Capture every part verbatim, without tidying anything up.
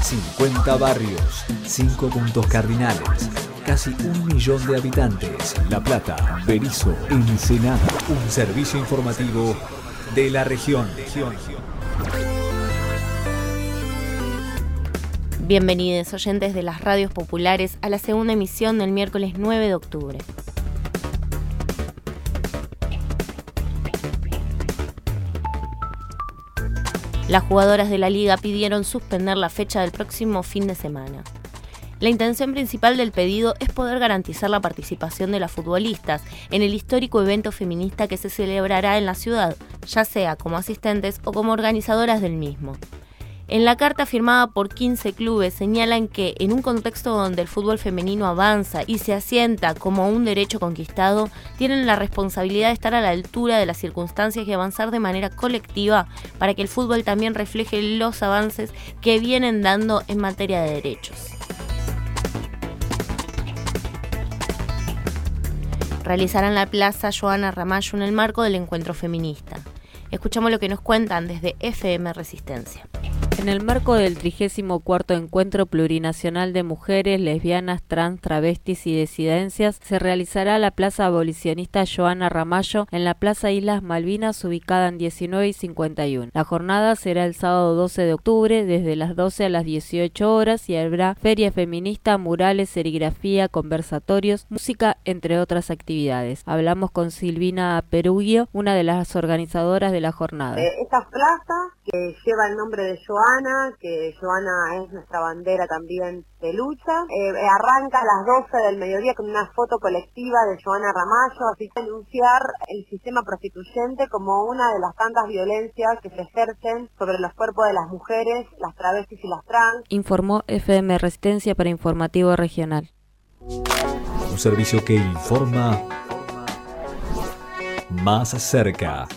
cincuenta barrios, cinco puntos cardinales, casi un millón de habitantes. La Plata, Berisso, Ensenada. Un servicio informativo de la región. Bienvenidos oyentes de las radios populares a la segunda emisión del miércoles nueve de octubre. Las jugadoras de la liga pidieron suspender la fecha del próximo fin de semana. La intención principal del pedido es poder garantizar la participación de las futbolistas en el histórico evento feminista que se celebrará en la ciudad, ya sea como asistentes o como organizadoras del mismo. En la carta firmada por quince clubes señalan que, en un contexto donde el fútbol femenino avanza y se asienta como un derecho conquistado, tienen la responsabilidad de estar a la altura de las circunstancias y avanzar de manera colectiva para que el fútbol también refleje los avances que vienen dando en materia de derechos. Realizarán la plaza Joana Ramallo en el marco del encuentro feminista. Escuchamos lo que nos cuentan desde F M Resistencia. En el marco del trigésimo cuarto Encuentro Plurinacional de Mujeres, Lesbianas, Trans, Travestis y Disidencias, se realizará la Plaza Abolicionista Joana Ramallo en la Plaza Islas Malvinas, ubicada en diecinueve y cincuenta y uno. La jornada será el sábado doce de octubre, desde las doce a las dieciocho horas, y habrá feria feminista, murales, serigrafía, conversatorios, música, entre otras actividades. Hablamos con Silvina Perugio, una de las organizadoras de la jornada. Eh, esta plaza, que lleva el nombre de Joana, que Joana es nuestra bandera también de lucha, eh, arranca a las doce del mediodía con una foto colectiva de Joana Ramallo, así que denunciar el sistema prostituyente como una de las tantas violencias que se ejercen sobre los cuerpos de las mujeres, las travestis y las trans. Informó F M Resistencia para Informativo Regional. Un servicio que informa más cerca.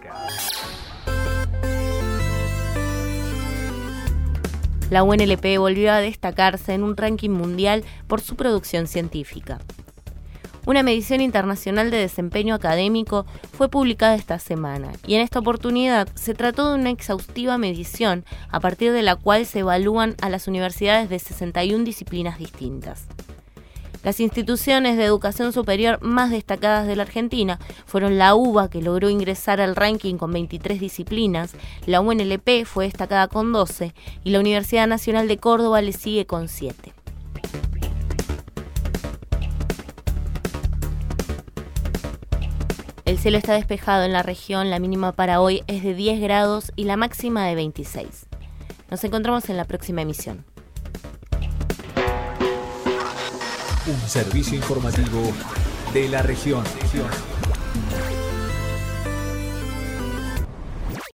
La U N L P volvió a destacarse en un ranking mundial por su producción científica. Una medición internacional de desempeño académico fue publicada esta semana, y en esta oportunidad se trató de una exhaustiva medición a partir de la cual se evalúan a las universidades de sesenta y una disciplinas distintas. Las instituciones de educación superior más destacadas de la Argentina fueron la UBA, que logró ingresar al ranking con veintitrés disciplinas, la U N L P fue destacada con doce y la Universidad Nacional de Córdoba le sigue con siete. El cielo está despejado en la región, la mínima para hoy es de diez grados y la máxima de veintiséis. Nos encontramos en la próxima emisión. Un servicio informativo de la región.